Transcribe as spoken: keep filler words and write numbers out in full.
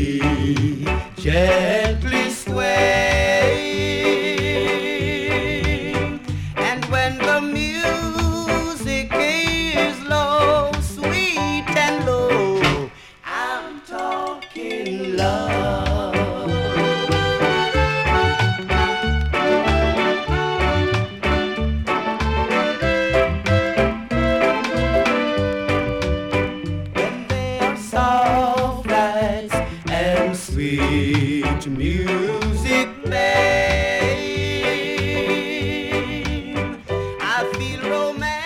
gently sway. And when the music is low, sweet and low, I'm talking love. When there are soft nights and sweet music playing, I feel romantic